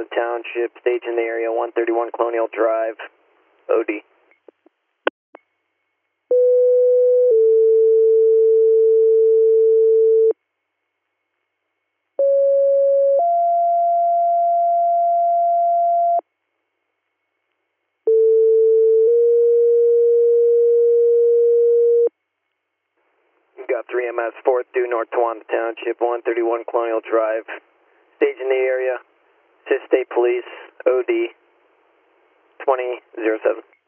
Towanda Township, stage in the area, 131 Colonial Drive, OD. Got 3MS 4th due North Towanda Township, 131 Colonial Drive, stage in the area, assist state police, OD 2007.